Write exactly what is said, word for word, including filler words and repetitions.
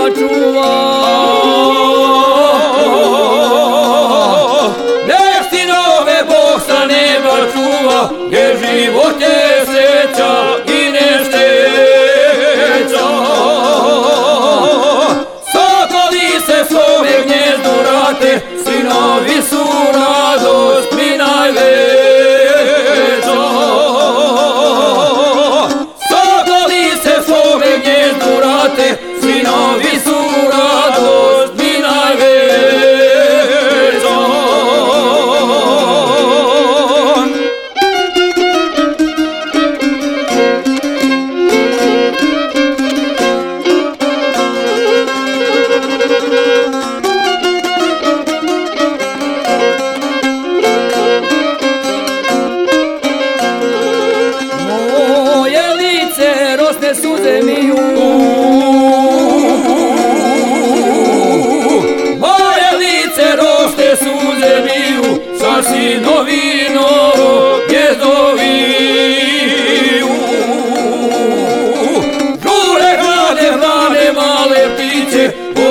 čuva. Nek sinove Bog sa neba čuva, gdje život je sreća i nešteća. Sokoli se svome gnjezdu vrate, sinovi su radost mi najveća. Sokoli se svome gnjezdu vrate, sinovi su radost mi najveća. Rosne suze mi u moje lice, rosne suze mi u sa sinovino gnjezdoviju. Žure hrane, hrane male ptiće,